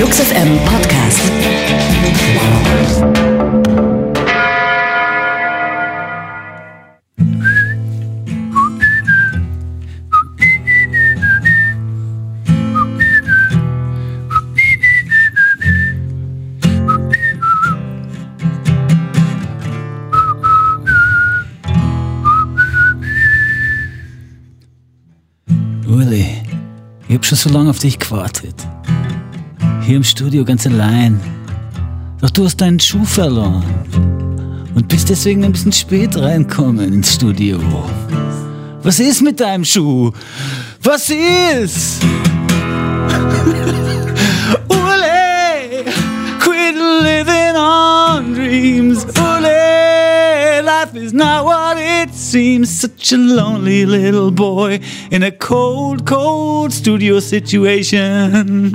Flux FM Podcast. Uli, ich hab schon so lange auf dich gewartet. Hier im Studio ganz allein. Doch du hast deinen Schuh verloren. Und bist deswegen ein bisschen spät reinkommen ins Studio. Was ist mit deinem Schuh? Was ist? Uli, quit living on dreams. Uli, life is not what it seems. Such a lonely little boy in a cold, cold studio situation.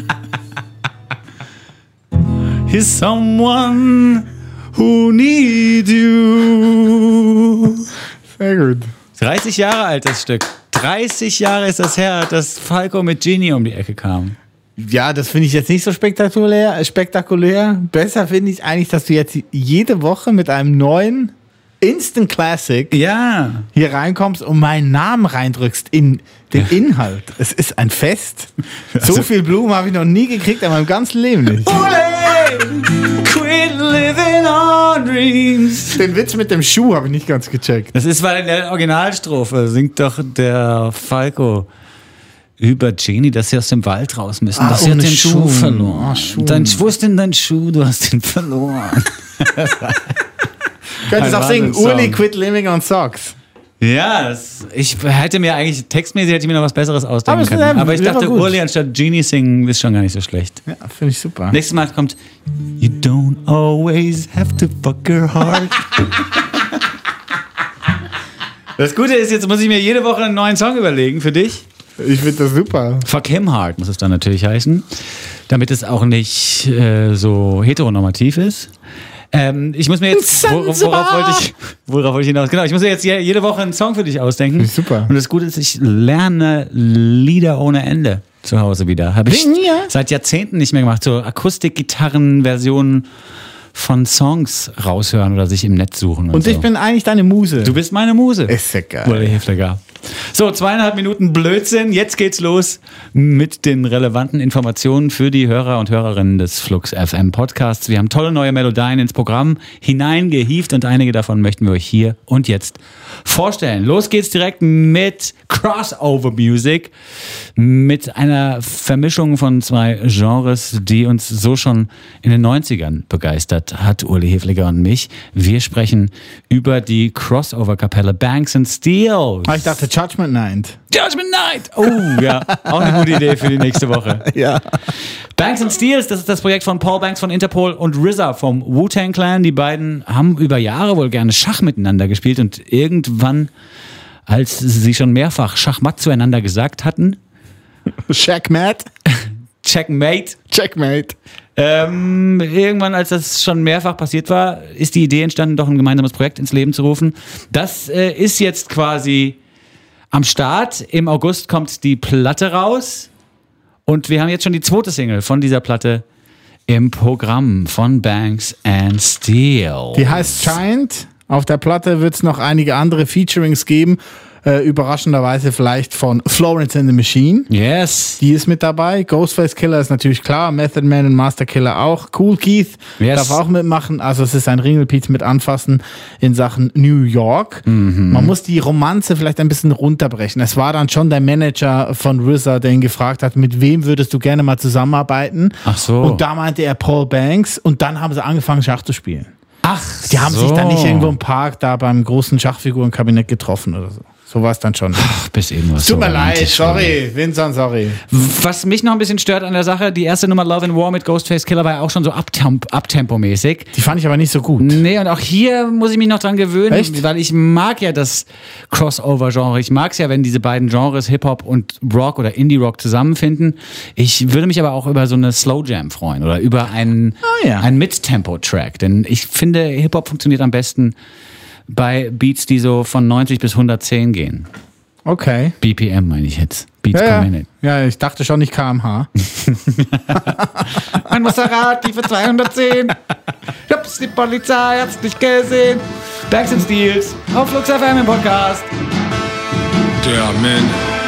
He's someone who needs you. Sehr gut. 30 Jahre alt das Stück. 30 Jahre ist das her, dass Falco mit Genie um die Ecke kam. Ja, das finde ich jetzt nicht so spektakulär. Besser finde ich eigentlich, dass du jetzt jede Woche mit einem neuen Instant Classic Ja. hier reinkommst und meinen Namen reindrückst in den Inhalt. Es ist ein Fest. So viel Blumen habe ich noch nie gekriegt in meinem ganzen Leben nicht. Ole, quit living on dreams. Den Witz mit dem Schuh habe ich nicht ganz gecheckt. Das ist, weil in der Originalstrophe singt doch der Falco über Genie, dass sie aus dem Wald raus müssen. Dass sie hat ohne den Schuh verloren. Schuh. Wo ist denn dein Schuh? Du hast ihn verloren. Könntest auch singen, Song. Uli, quit living on socks. Ja, ich hätte mir eigentlich, textmäßig hätte ich mir noch was Besseres ausdenken Aber es können. ist- Aber ich wäre dachte, gut. Uli anstatt Genie singen ist schon gar nicht so schlecht. Ja, finde ich super. Nächstes Mal kommt You don't always have to fuck your heart. Das Gute ist, jetzt muss ich mir jede Woche einen neuen Song überlegen für dich. Ich finde das super. Fuck him hard muss es dann natürlich heißen, damit es auch nicht so heteronormativ ist. Ich muss mir jetzt, worauf wollte ich hinaus? Genau, ich muss mir jetzt jede Woche einen Song für dich ausdenken. Finde ich super. Und das Gute ist, ich lerne Lieder ohne Ende zu Hause wieder. Habe ich Ja. seit Jahrzehnten nicht mehr gemacht. So Akustikgitarren-Versionen von Songs raushören oder sich im Netz suchen. Und so. ich bin eigentlich deine Muse. Du bist meine Muse. Ist ja geil. Uli Hefliger. So, 2,5 Minuten Blödsinn. Jetzt geht's los mit den relevanten Informationen für die Hörer und Hörerinnen des Flux FM Podcasts. Wir haben tolle neue Melodien ins Programm hineingehievt und einige davon möchten wir euch hier und jetzt vorstellen. Los geht's direkt mit Crossover Music, mit einer Vermischung von zwei Genres, die uns so schon in den 90ern begeistert hat, Uli Hefliger und mich. Wir sprechen über die Crossover-Kapelle Banks and Steel. Ich dachte Judgment Night. Judgment Night! Oh ja, auch eine gute Idee für die nächste Woche. Ja. Banks and Steels, das ist das Projekt von Paul Banks von Interpol und RZA vom Wu-Tang Clan. Die beiden haben über Jahre wohl gerne Schach miteinander gespielt und irgendwann, als sie schon mehrfach Schachmatt zueinander gesagt hatten, Checkmate. Checkmate, irgendwann, als das schon mehrfach passiert war, ist die Idee entstanden, doch ein gemeinsames Projekt ins Leben zu rufen. Das ist jetzt quasi am Start. Im August kommt die Platte raus und wir haben jetzt schon die zweite Single von dieser Platte im Programm von Banks and Steel. Die heißt Giant. Auf der Platte wird es noch einige andere Featurings geben. Überraschenderweise vielleicht von Florence and the Machine. Yes. Die ist mit dabei. Ghostface Killer ist natürlich klar. Method Man und Master Killer auch. Cool Keith Yes. darf auch mitmachen. Also es ist ein Ringelpiez mit Anfassen in Sachen New York. Man muss die Romanze vielleicht ein bisschen runterbrechen. Es war dann schon der Manager von RZA, der ihn gefragt hat, mit wem würdest du gerne mal zusammenarbeiten? Ach so. Und da meinte er Paul Banks. Und dann haben sie angefangen, Schach zu spielen. Ach, Die haben sich dann nicht irgendwo im Park da beim großen Schachfigurenkabinett getroffen oder so. So war es dann schon. Ach, bis eben was. Tut mir so leid, romantisch. sorry, Vincent, sorry. Was mich noch ein bisschen stört an der Sache, die erste Nummer Love and War mit Ghostface Killer war ja auch schon so Uptempo-mäßig. Die fand ich aber nicht so gut. Nee, und auch hier muss ich mich noch dran gewöhnen, Echt? weil ich mag ja das Crossover-Genre. Ich mag es ja, wenn diese beiden Genres Hip-Hop und Rock oder Indie-Rock zusammenfinden. Ich würde mich aber auch über so eine Slow-Jam freuen oder über einen Mid-Tempo-Track. Denn ich finde, Hip-Hop funktioniert am besten bei Beats, die so von 90 bis 110 gehen. Okay. BPM meine ich jetzt. Beats per Minute. Ja, ich dachte schon nicht kmh. Ein Maserati für 210. Ich hab's, die Polizei hat's nicht gesehen. Banks & Steels auf Flux FM im Podcast. Der Man.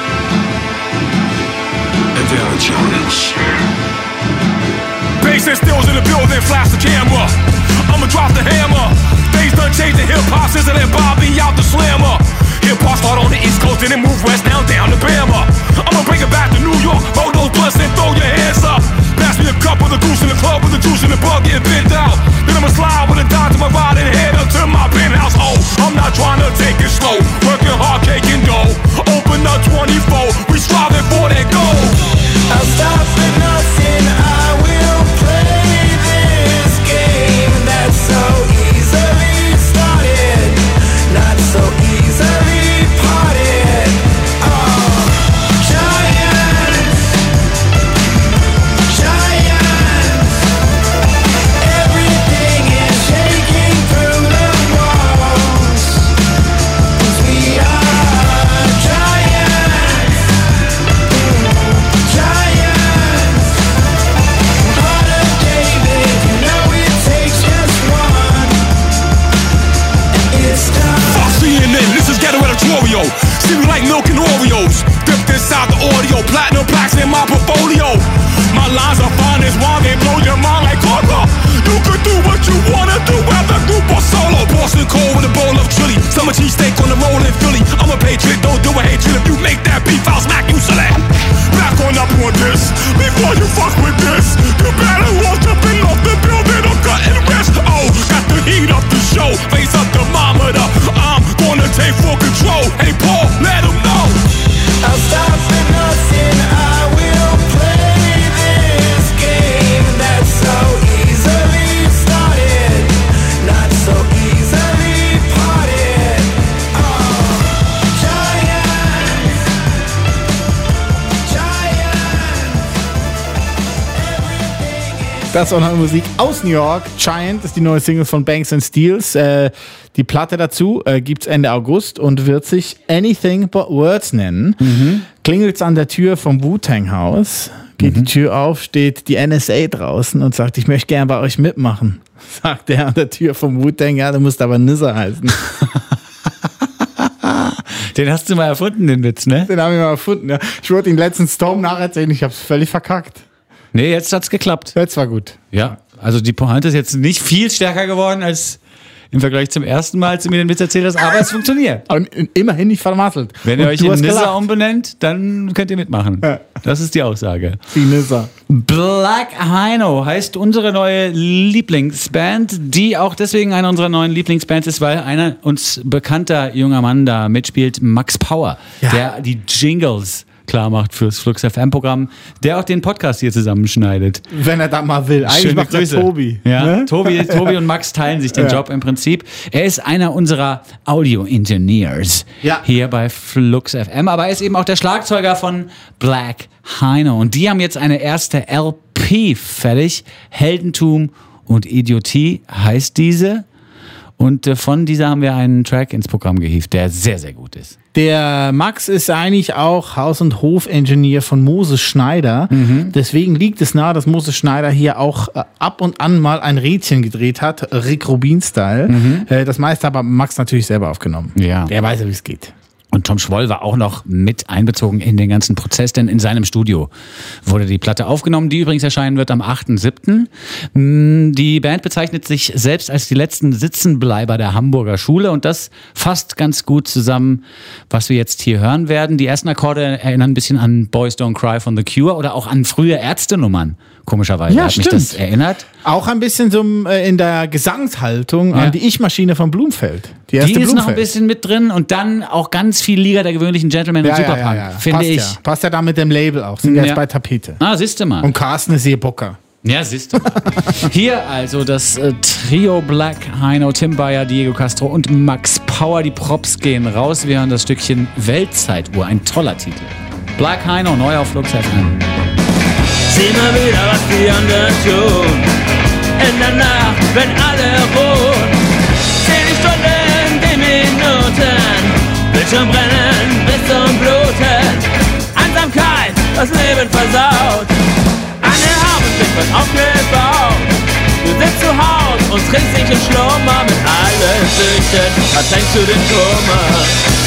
Advantage Challenge. Banks & Steels in the building, flash the camera. I'ma drop the hammer. Things done changed, the hip-hop since and Bobby out the slammer. Hip-hop start on the East Coast, then it move west down to Bama. I'ma bring it back to New York, hold those blunts and throw your hands up. Pass me a cup with a goose in the club with the juice in the bug getting bent out. Then I'ma slide with a dime to my ride and head up to my penthouse. Oh, I'm not trying to take it slow, working hard, caking dough. Open up 24, we striving for that goal. I'll stop at nothing, I will play this game that's so easily started, not so easily parted. Oh, giants, everything is shaking through the walls, 'cause we are giants. Heart of David, you know it takes just one, and it's done. Fuck CNN, this is ghetto editorial. See me like milk and Oreos. Dipped inside the audio, platinum plaques in my portfolio. My lines are fine as wine, they blow your mind like coca. You can do what you wanna do, whether group or solo. Boston cold with a bowl of chili, summer cheesesteak on the roll in Philly. I'm a patriot, don't do a hatred. If you make that beef, I'll smack you silly. Back on up on this, before you fuck with this. You better walk jumping off the building or cutting wrist. Oh, got the heat up the show, face up the thermometer. I'm gonna take full control. Hey Paul, let him know. I'll stop at nothing, I will play this game that's so easily started, not so easily parted. Oh, giants, everything is. Das war neue Musik aus New York. Giant ist die neue Single von Banks & Steels. Die Platte dazu gibt's Ende August und wird sich Anything But Words nennen. Klingelt's an der Tür vom Wu-Tang-Haus, geht die Tür auf, steht die NSA draußen und sagt, ich möchte gern bei euch mitmachen. Sagt er an der Tür vom Wu-Tang, ja, du musst aber Nizza heißen. Den hast du mal erfunden, den Witz, ne? Den haben wir mal erfunden, ja. Ich wollte ihn letzten Storm nacherzählen, ich hab's völlig verkackt. Nee, jetzt hat's geklappt. Jetzt war gut. Ja, also die Pointe ist jetzt nicht viel stärker geworden als im Vergleich zum ersten Mal, als du mir den Witz erzählt hast, aber es funktioniert. Und immerhin nicht vermasselt. Wenn ihr Und euch du in hast Nizza gelacht. umbenennt, dann könnt ihr mitmachen. Ja. Das ist die Aussage. Die Nizza. Black Hino heißt unsere neue Lieblingsband, die auch deswegen eine unserer neuen Lieblingsbands ist, weil einer uns bekannter junger Mann da mitspielt, Max Power, Ja. der die Jingles klar macht fürs Flux FM Programm, der auch den Podcast hier zusammenschneidet. Wenn er da mal will. Eigentlich Schöne macht Grüße. der Tobi. Ja, Ne? Tobi und Max teilen sich den Ja. Job im Prinzip. Er ist einer unserer Audio-Engineers Ja. hier bei Flux FM, aber er ist eben auch der Schlagzeuger von Black Hino. Und die haben jetzt eine erste LP fertig. Heldentum und Idiotie heißt diese. Und von dieser haben wir einen Track ins Programm gehievt, der sehr, sehr gut ist. Der Max ist eigentlich auch Haus- und Hof-Engineer von Moses Schneider. Deswegen liegt es nahe, dass Moses Schneider hier auch ab und an mal ein Rädchen gedreht hat, Rick Rubin-Style. Das meiste aber Max natürlich selber aufgenommen. Ja. Der weiß ja, wie es geht. Und Tom Schwoll war auch noch mit einbezogen in den ganzen Prozess, denn in seinem Studio wurde die Platte aufgenommen, die übrigens erscheinen wird am 8.7. Die Band bezeichnet sich selbst als die letzten Sitzenbleiber der Hamburger Schule und das fasst ganz gut zusammen, was wir jetzt hier hören werden. Die ersten Akkorde erinnern ein bisschen an Boys Don't Cry von The Cure oder auch an frühe Ärztenummern, komischerweise. Ja, hat mich stimmt. das erinnert. Auch ein bisschen so in der Gesangshaltung Ja. an die Ich-Maschine von Blumfeld. Die erste Die ist noch ein Blumfeld. bisschen mit drin und dann auch ganz viel Liga der gewöhnlichen Gentlemen und Superpunk, finde Passt ich. Ja. Passt ja da mit dem Label auch. Sind ja Ja. jetzt bei Tapete. Ah, siehst du mal. Und Carsten ist hier Bocker. Ja, siehst du. Hier also das Trio Black Hino, Tim Bayer, Diego Castro und Max Power. Die Props gehen raus. Wir hören das Stückchen Weltzeituhr. Ein toller Titel. Black Hino, neu auf Flux FM. Sieh mal wieder, was die anderen tun. In der Nacht, wenn alle ruhen. 10 Stunden, die Minuten. Bildschirm brennen bis zum Bluten. Einsamkeit das Leben versaut. Eine Hafenblick wird aufgebaut. Du sitzt zu Haus und trinkst dich in Schlummer mit allen Süchten, ertränkst du den Kummer.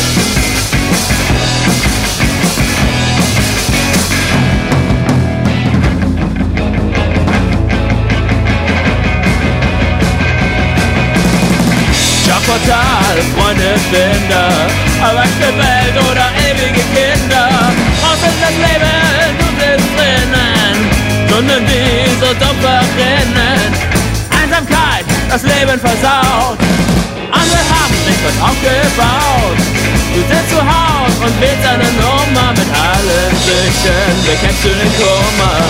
Jobportal, Freunde, Finder, erwachsene Welt oder ewige Kinder. Was ist das Leben, du bist drinnen, Stunden wie so dumm verrinnen. Einsamkeit, das Leben versaut, andere haben sich was aufgebaut. Du sitzt zu Haus und wählst eine Nummer mit allen Süchten, bekämpfst du den Kummer.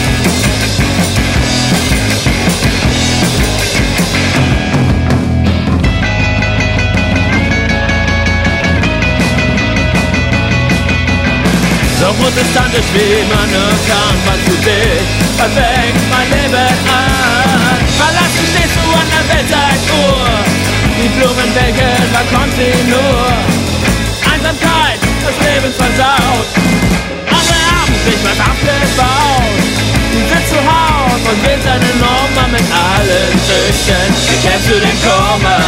So protestantisch wie man nur kann, was du dich, was fängt mein Leben an. Verlassen stehst du an der Weltzeituhr, die Blumen welken, da kommt sie nur. Einsamkeit, das Leben versaut, andere haben sich was aufgebaut. Du sitzt zu Haus und wählst eine Nummer mit allen Süchten, bekämpfst du den Kummer.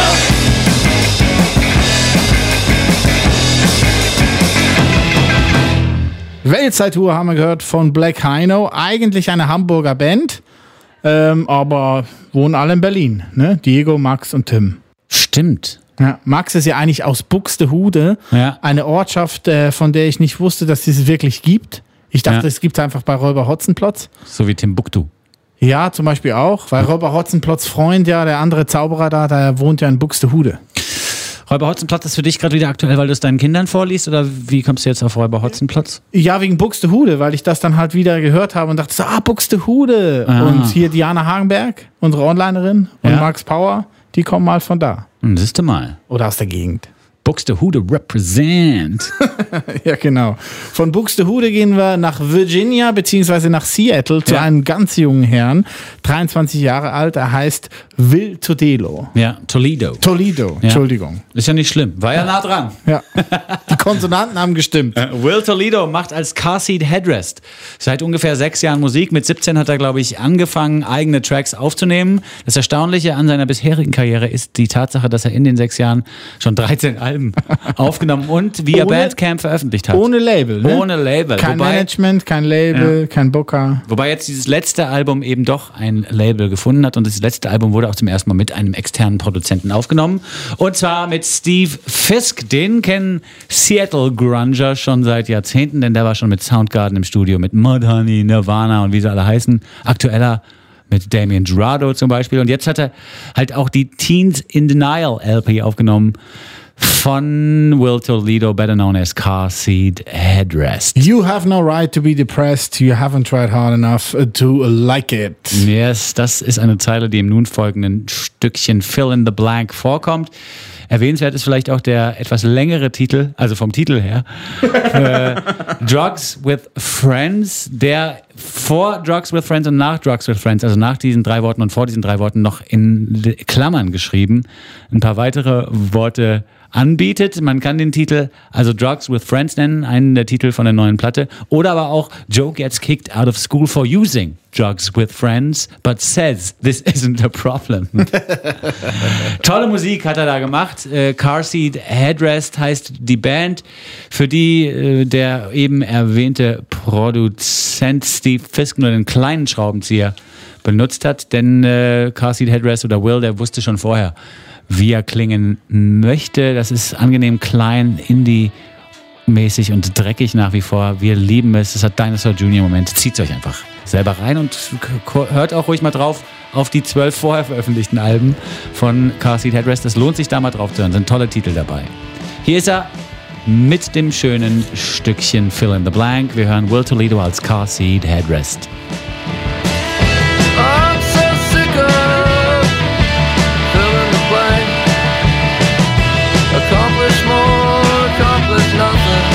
Weltzeituhr haben wir gehört von Black Hino. Eigentlich eine Hamburger Band, aber wohnen alle in Berlin. Ne? Diego, Max und Tim. Stimmt. Ja, Max ist ja eigentlich aus Buxtehude, Ja. eine Ortschaft, von der ich nicht wusste, dass es wirklich gibt. Ich dachte, Ja. es gibt es einfach bei Räuber Hotzenplotz. So wie Timbuktu. Ja, zum Beispiel auch, weil Räuber Hotzenplotz Freund, ja, der andere Zauberer da, der wohnt ja in Buxtehude. Räuber Hotzenplotz ist für dich gerade wieder aktuell, weil du es deinen Kindern vorliest? Oder wie kommst du jetzt auf Räuber Hotzenplotz? Ja, wegen Buxtehude, weil ich das dann halt wieder gehört habe und dachte so, Buxtehude. Ah. Und hier Diana Hagenberg, unsere Onlinerin, und Ja. Max Power, die kommen mal von da. Siehst du mal. Oder aus der Gegend. Buxtehude represent. Ja, genau. Von Buxtehude gehen wir nach Virginia beziehungsweise nach Seattle zu Ja. einem ganz jungen Herrn, 23 Jahre alt. Er heißt Will Todelo. Ja, Toledo. Toledo, Entschuldigung. Ist ja nicht schlimm. War ja nah dran. Ja. Die Konsonanten haben gestimmt. Will Toledo macht als Carseat Headrest seit ungefähr 6 Jahren Musik. Mit 17 hat er, glaube ich, angefangen, eigene Tracks aufzunehmen. Das Erstaunliche an seiner bisherigen Karriere ist die Tatsache, dass er in den 6 Jahren schon 13 Alben aufgenommen und via Ohne- Bandcamp veröffentlicht hat. Ohne Label, ne? Ohne Label. Kein Wobei- Management, kein Label, kein Booker. Wobei jetzt dieses letzte Album eben doch ein Label gefunden hat und das letzte Album wurde auch zum ersten Mal mit einem externen Produzenten aufgenommen. Und zwar mit Steve Fisk. Den kennen Seattle Grunger schon seit Jahrzehnten, denn der war schon mit Soundgarden im Studio, mit Mudhoney, Nirvana und wie sie alle heißen. Aktueller mit Damien Jurado zum Beispiel. Und jetzt hat er halt auch die Teens in Denial LP aufgenommen von Will Toledo, better known as Carseat Headrest. You have no right to be depressed. You haven't tried hard enough to like it. Yes, das ist eine Zeile, die im nun folgenden Stückchen Fill in the Blank vorkommt. Erwähnenswert ist vielleicht auch der etwas längere Titel, also vom Titel her, Drugs with Friends, der vor Drugs with Friends und nach Drugs with Friends, also nach diesen 3 Worten und vor diesen 3 Worten noch in Klammern geschrieben, ein paar weitere Worte anbietet. Man kann den Titel also Drugs with Friends nennen, einen der Titel von der neuen Platte, oder aber auch Joe gets kicked out of school for using drugs with friends, but says this isn't a problem. Tolle Musik hat er da gemacht. Carseat Headrest heißt die Band, für die der eben erwähnte Produzent Steve Fisk nur den kleinen Schraubenzieher benutzt hat, denn Carseat Headrest oder Will, der wusste schon vorher, wie er klingen möchte. Das ist angenehm klein, Indie-mäßig und dreckig nach wie vor. Wir lieben es. Es hat Dinosaur Jr. Moment. Zieht's euch einfach selber rein und hört auch ruhig mal drauf auf die 12 vorher veröffentlichten Alben von Carseat Headrest. Es lohnt sich da mal drauf zu hören. Sind tolle Titel dabei. Hier ist er mit dem schönen Stückchen Fill in the Blank. Wir hören Will Toledo als Carseat Headrest. I'm so sick of filling the blank. Accomplish more, accomplish nothing.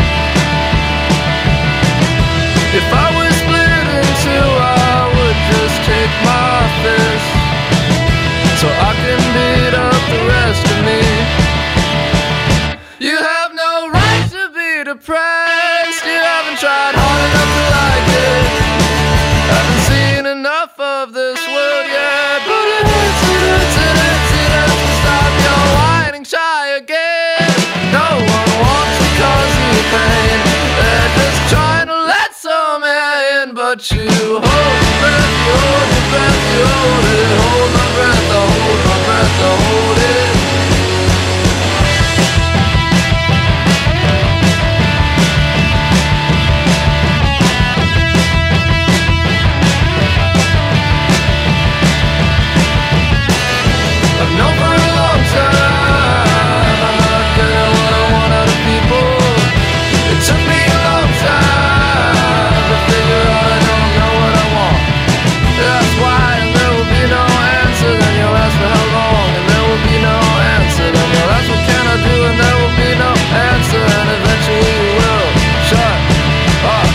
If I was split in two, I would just take my fist, so I can beat up the rest of me. You have no right to be depressed. You haven't tried hard enough to but you hold your breath, you hold your breath, you hold it. Hold my breath, I hold my breath, I hold it. I've known for a long time I'm not getting what I want out of people. It took me a long time to figure out I don't know what I want. That's why, and there will be no answer. Then you'll ask for how long, and there will be no answer. Then you'll ask what can I do, and there will be no answer. And eventually you will shut up.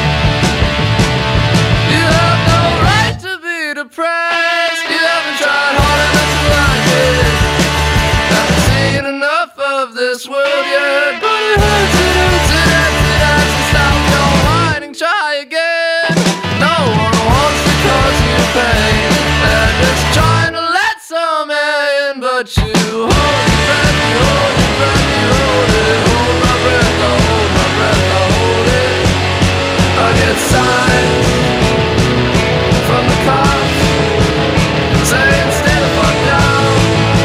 You have no right to be depressed. You haven't tried hard enough to like it. Haven't seen enough of this world yet. But it hurts, it hurts, it hurts, it hurts to stop your whining, try again. No one wants to cause you pain. They're just trying to let some in. But you hold your breath, you hold your breath, you hold it. Hold my breath, I hold my breath, I hold it. I get signs from the cops saying stay the fuck down.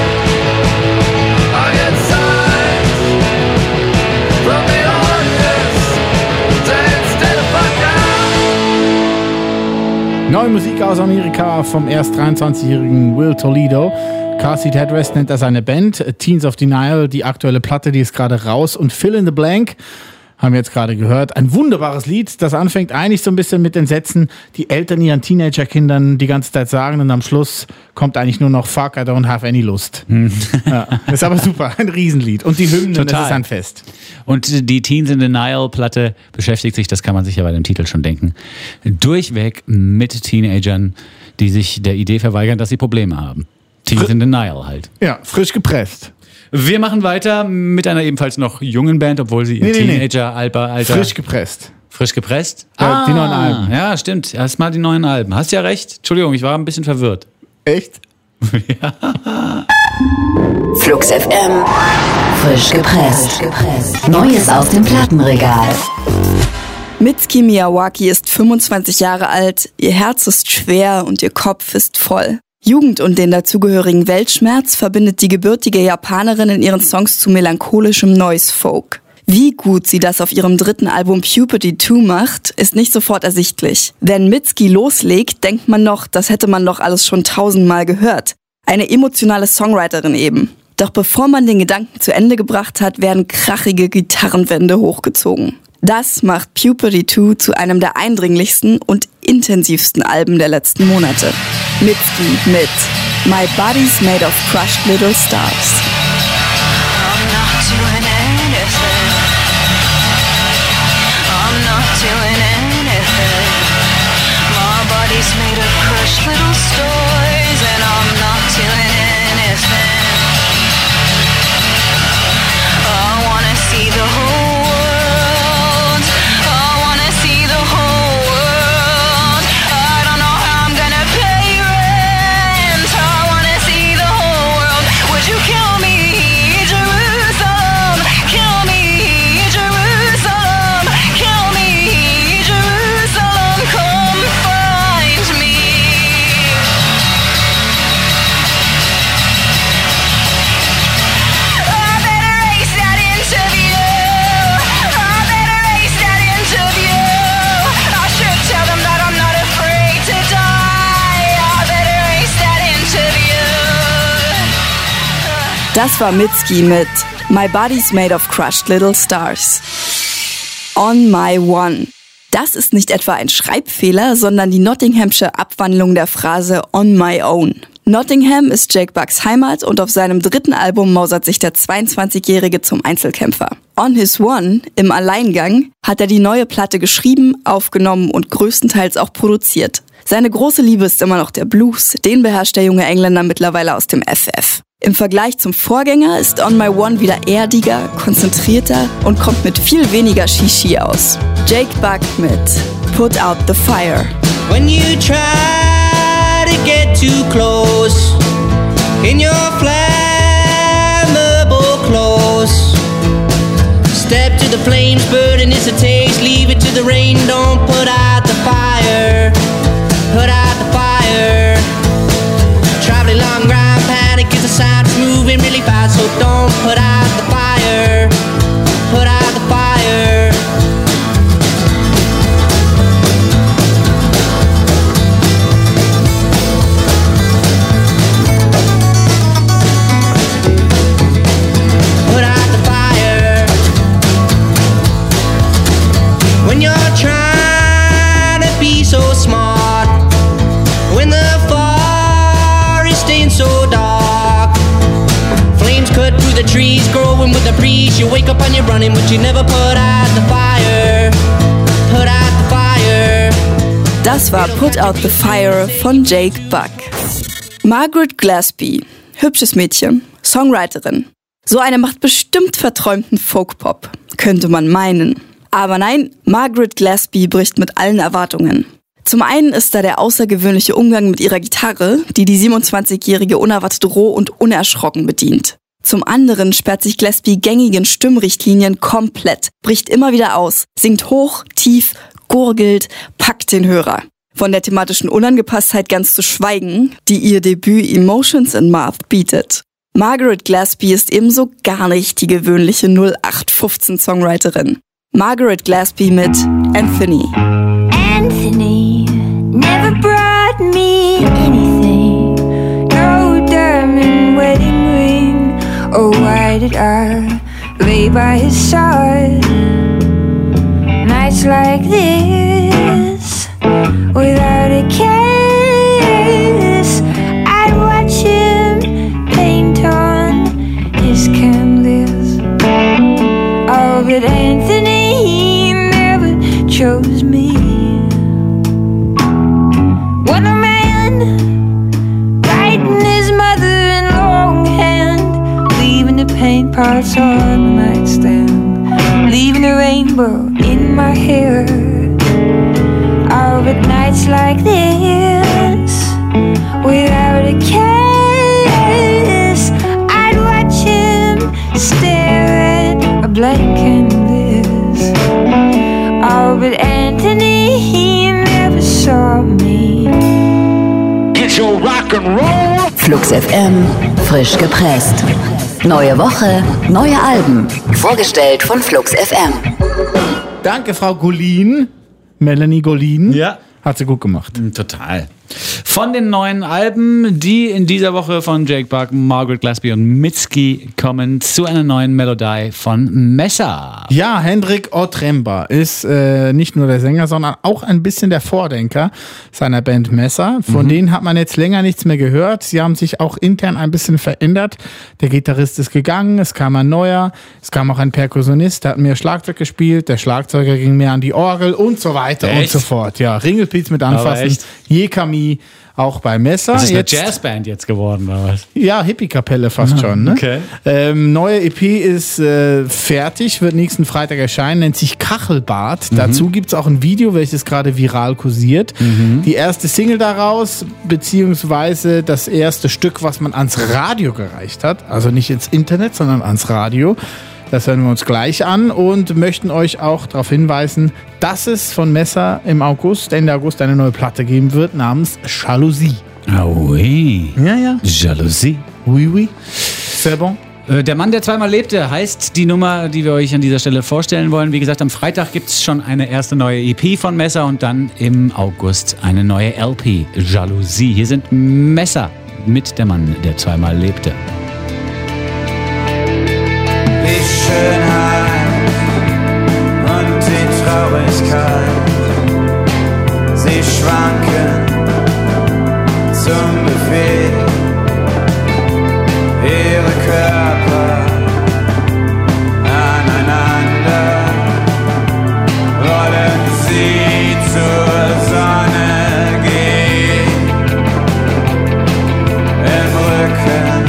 I get signs from the audience saying stay the fuck down. Neue Musik aus Amerika vom erst 23-jährigen Will Toledo. Car Seat Headrest nennt er seine Band. Teens of Denial, die aktuelle Platte, die ist gerade raus. Und Fill in the Blank, haben wir jetzt gerade gehört. Ein wunderbares Lied, das anfängt eigentlich so ein bisschen mit den Sätzen, die Eltern ihren Teenagerkindern die ganze Zeit sagen. Und am Schluss kommt eigentlich nur noch Fuck, I don't have any Lust. Ja, ist aber super, ein Riesenlied. Und die Hymnen, Total. das ist ein Fest. Und die Teens in Denial-Platte beschäftigt sich, das kann man sich ja bei dem Titel schon denken, durchweg mit Teenagern, die sich der Idee verweigern, dass sie Probleme haben. Teens in Denial halt. Ja, frisch gepresst. Wir machen weiter mit einer ebenfalls noch jungen Band, obwohl sie ihr Teenager-Alter... Frisch gepresst. Frisch gepresst? Ja, die neuen Alben. Ja, stimmt. Erstmal die neuen Alben. Hast ja recht. Entschuldigung, ich war ein bisschen verwirrt. Echt? Flux FM. Frisch gepresst. Neues aus dem Plattenregal. Mitski Miyawaki ist 25 Jahre alt, ihr Herz ist schwer und ihr Kopf ist voll. Jugend und den dazugehörigen Weltschmerz verbindet die gebürtige Japanerin in ihren Songs zu melancholischem Noise-Folk. Wie gut sie das auf ihrem dritten Album Puberty 2 macht, ist nicht sofort ersichtlich. Wenn Mitski loslegt, denkt man noch, das hätte man doch alles schon 1000-mal gehört. Eine emotionale Songwriterin eben. Doch bevor man den Gedanken zu Ende gebracht hat, werden krachige Gitarrenwände hochgezogen. Das macht Puberty 2 zu einem der eindringlichsten und intensivsten Alben der letzten Monate. Mitski mit My Body's Made of Crushed Little Stars. I'm not doing anything. I'm not doing anything. My body's made of crushed little stars, and I'm not doing anything. I wanna see the whole world. I wanna see the whole world. I don't know how I'm gonna pay rent. I wanna see the whole world. Would you kill me, Jerusalem? Kill me, Jerusalem. Kill me, Jerusalem. Come find me. I better ace that interview. I better ace that interview. I should tell them that I'm not afraid to die. I better ace that interview. Das war Mitski mit My Body's Made of Crushed Little Stars. On My One. Das ist nicht etwa ein Schreibfehler, sondern die Nottinghamshire Abwandlung der Phrase On My Own. Nottingham ist Jake Buggs Heimat und auf seinem dritten Album mausert sich der 22-Jährige zum Einzelkämpfer. On His One, im Alleingang, hat er die neue Platte geschrieben, aufgenommen und größtenteils auch produziert. Seine große Liebe ist immer noch der Blues, den beherrscht der junge Engländer mittlerweile aus dem FF. Im Vergleich zum Vorgänger ist On My One wieder erdiger, konzentrierter und kommt mit viel weniger Shishi aus. Jake Bugg mit Put Out the Fire. When you try to get too close in your flammable clothes, step to the flames, burden is a taste, leave it to the rain, don't put out the fire. threes. You wake up and you're running, but you never put out the fire. Put out the fire. Das war Put Out the Fire von Jake Buck. Margaret Gillespie, hübsches Mädchen, Songwriterin. So eine macht bestimmt verträumten Folkpop, könnte man meinen. Aber nein, Margaret Gillespie bricht mit allen Erwartungen. Zum einen ist da der außergewöhnliche Umgang mit ihrer Gitarre, die 27-Jährige unerwartet roh und unerschrocken bedient. Zum anderen sperrt sich Gillespie gängigen Stimmrichtlinien komplett, bricht immer wieder aus, singt hoch, tief, gurgelt, packt den Hörer. Von der thematischen Unangepasstheit ganz zu schweigen, die ihr Debüt Emotions in Math bietet. Margaret Gillespie ist ebenso gar nicht die gewöhnliche 0815-Songwriterin. Margaret Gillespie mit Anthony. Anthony never brought me anything. No diamond wedding ring. Oh, why did I lay by his side? Nights like this, without a kiss, I'd watch him paint on his canvas. Oh, but Anthony never chose me. What a man, writing his mother in longhand, leaving the paint pots on the nightstand, leaving a rainbow in my hair. Oh, but nights like this, without a kiss, I'd watch him stare at a blank canvas. Oh, but Anthony, he never saw me. Get your rock and roll. Flux FM, frisch gepresst. Neue Woche, neue Alben. Vorgestellt von Flux FM. Danke, Frau Golin. Melanie Golin. Ja. Hat sie gut gemacht. Total. Von den neuen Alben, die in dieser Woche von Jake Buck, Margaret Gillespie und Mitski kommen, zu einer neuen Melodie von Messer. Ja, Hendrik Otremba ist nicht nur der Sänger, sondern auch ein bisschen der Vordenker seiner Band Messer. Von denen hat man jetzt länger nichts mehr gehört. Sie haben sich auch intern ein bisschen verändert. Der Gitarrist ist gegangen, es kam ein neuer, es kam auch ein Perkussionist, der hat mehr Schlagzeug gespielt, der Schlagzeuger ging mehr an die Orgel und so weiter und so fort. Ja, Ringelpiez mit anfassen, Jekami auch bei Messer. Das ist eine Jazzband jetzt geworden, oder was? Ja, Hippie-Kapelle fast schon. Ne? Okay. Neue EP ist fertig, wird nächsten Freitag erscheinen, nennt sich Kachelbad. Dazu gibt es auch ein Video, welches gerade viral kursiert. Die erste Single daraus, beziehungsweise das erste Stück, was man ans Radio gereicht hat. Also nicht ins Internet, sondern ans Radio. Das hören wir uns gleich an und möchten euch auch darauf hinweisen, dass es von Messer im August, Ende August, eine neue Platte geben wird namens Jalousie. Ah oui. Ja. Jalousie. Oui, oui. C'est bon. Der Mann, der zweimal lebte, heißt die Nummer, die wir euch an dieser Stelle vorstellen wollen. Wie gesagt, am Freitag gibt es schon eine erste neue EP von Messer und dann im August eine neue LP, Jalousie. Hier sind Messer mit der Mann, der zweimal lebte. Die Schönheit und die Traurigkeit, sie schwanken zum Befehl. Ihre Körper aneinander wollen sie zur Sonne gehen. Im Rücken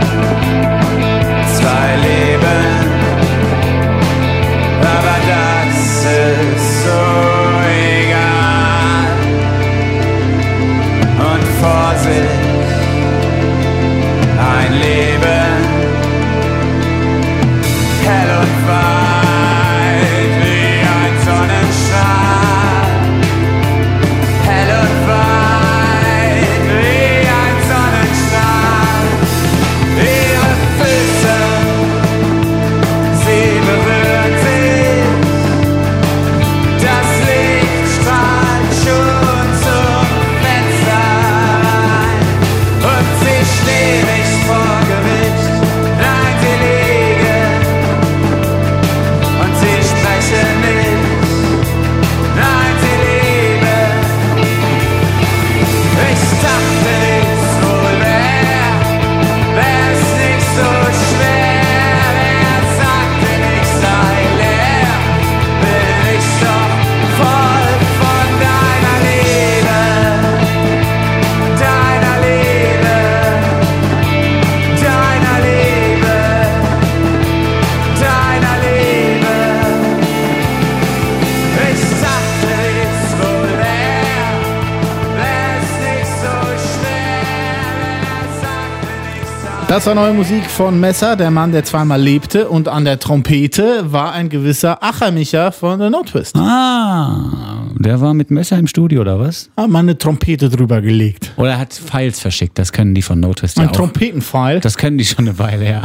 zwei Leben, aber das ist so Das war neue Musik von Messer, der Mann, der zweimal lebte. Und an der Trompete war ein gewisser Achermicha von The No Twist. Der war mit Messer im Studio, oder was? Hat mal eine Trompete drüber gelegt. Oder er hat Files verschickt, das können die von No Twist ja Ein auch. Trompetenpfeil. Das können die schon eine Weile, ja.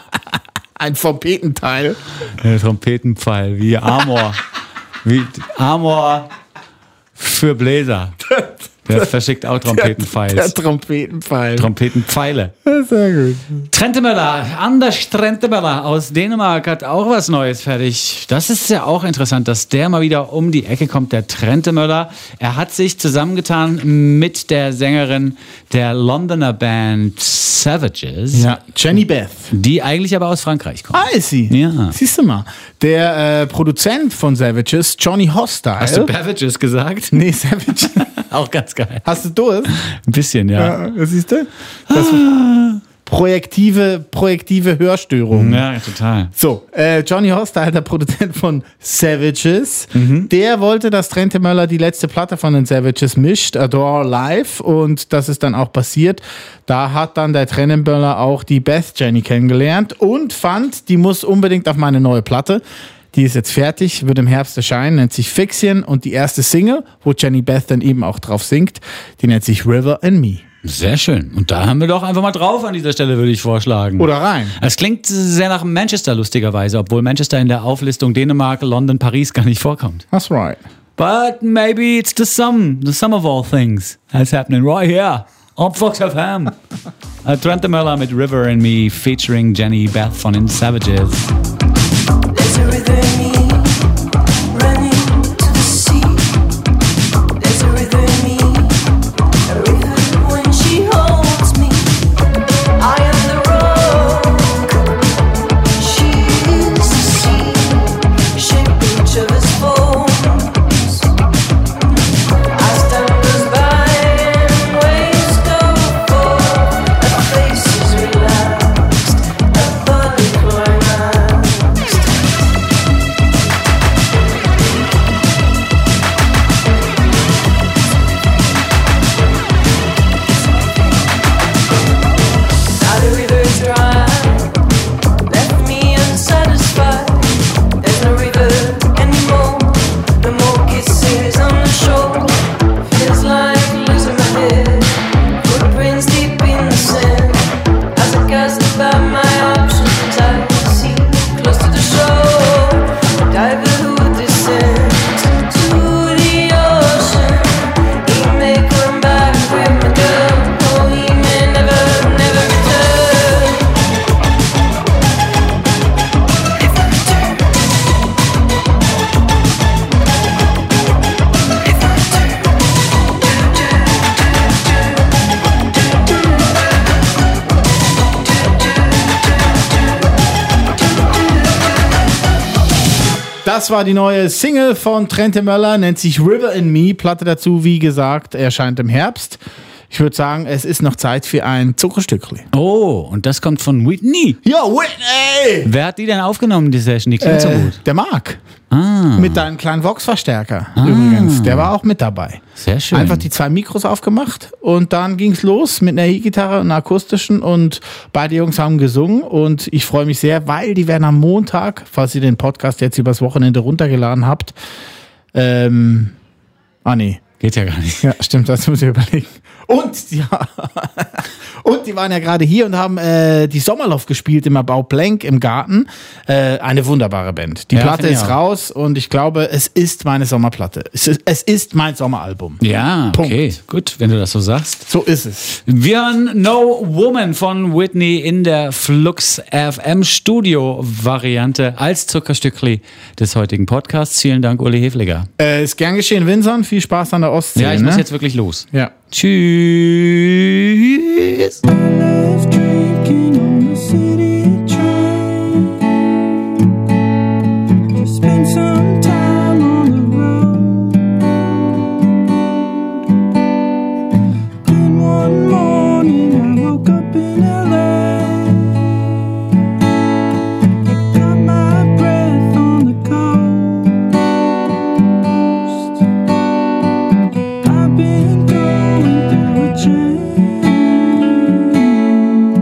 Ein Trompetenteil. Trompetenpfeil, wie Amor. Wie Amor für Bläser. Der verschickt auch Trompetenpfeils. Der Trompetenpfeil. Trompetenpfeile. Sehr gut. Trentemøller, Anders Trentemøller aus Dänemark hat auch was Neues fertig. Das ist ja auch interessant, dass der mal wieder um die Ecke kommt, der Trentemøller. Er hat sich zusammengetan mit der Sängerin der Londoner Band Savages. Ja, Jenny Beth. Die eigentlich aber aus Frankreich kommt. Ah, ist sie? Ja. Siehst du mal. Der Produzent von Savages, Johnny Hostile. Hast du Bavages gesagt? Nee, Savages. Auch ganz geil. Hast du Durst? Ein bisschen, ja. Siehst du? Das projektive Hörstörungen. Ja, total. So, Johnny Hostile, der Produzent von Savages, der wollte, dass Trentemøller die letzte Platte von den Savages mischt, Adore Live, und das ist dann auch passiert. Da hat dann der Trentemøller auch die Beth Jenny kennengelernt und fand, die muss unbedingt auf meine neue Platte. Die ist jetzt fertig, wird im Herbst erscheinen, nennt sich Fixion, und die erste Single, wo Jenny Beth dann eben auch drauf singt, die nennt sich River and Me. Sehr schön. Und da haben wir doch einfach mal drauf an dieser Stelle, würde ich vorschlagen. Oder rein. Es klingt sehr nach Manchester, lustigerweise, obwohl Manchester in der Auflistung Dänemark, London, Paris gar nicht vorkommt. That's right. But maybe it's the sum of all things that's happening right here on Flux FM. Trentemøller mit River and Me featuring Jenny Beth von den Savages. There's a river in me, running to the sea. There's a river in me, a river when she holds me. I am the rock, she is the sea, shaping each other's forms. As time goes by and waves go forth, her face is relaxed, her body climaxed. Now the river is dry, left me unsatisfied. There's no river anymore, no more kisses on the shore. Feels like losing my head, footprints deep in the sand. As I cast about my options, I see close to the shore. Diver who descends to the ocean. He may come back with my girl, or he may never return. Das war die neue Single von Trentemøller, nennt sich River and Me. Platte dazu, wie gesagt, erscheint im Herbst. Ich würde sagen, es ist noch Zeit für ein Zuckerstückli. Oh, und das kommt von Whitney. Ja, Whitney! Wer hat die denn aufgenommen, die Session? Die klingt so gut. Der Marc. Ah, Mit deinem kleinen Vox-Verstärker übrigens. Der war auch mit dabei. sehr schön. Einfach die 2 Mikros aufgemacht und dann ging's los mit einer E-Gitarre und einer akustischen, und beide Jungs haben gesungen, und ich freue mich sehr, weil die werden am Montag, falls ihr den Podcast jetzt übers Wochenende runtergeladen habt, nee. Geht ja gar nicht. Ja, stimmt, das muss ich überlegen. Und die waren ja gerade hier und haben die Sommerloft gespielt im Bau Blank im Garten. Eine wunderbare Band. Die Ja, Platte finde ich ist auch. raus, und ich glaube, es ist meine Sommerplatte. Es ist mein Sommeralbum. Ja, Punkt. okay, gut, wenn du das so sagst. So ist es. Wir hören No Woman von Whitney in der Flux FM Studio Variante als Zuckerstückli des heutigen Podcasts. Vielen Dank, Uli Hefliger. Ist gern geschehen, Vincent. Viel Spaß an der Ostsee. Ja, ich ne? muss jetzt wirklich los. Ja. Tschüss. Drinking on the city train. Spend some time on the road. Then one morning I woke up in LA. I got my breath on the coast. I've been going through a change.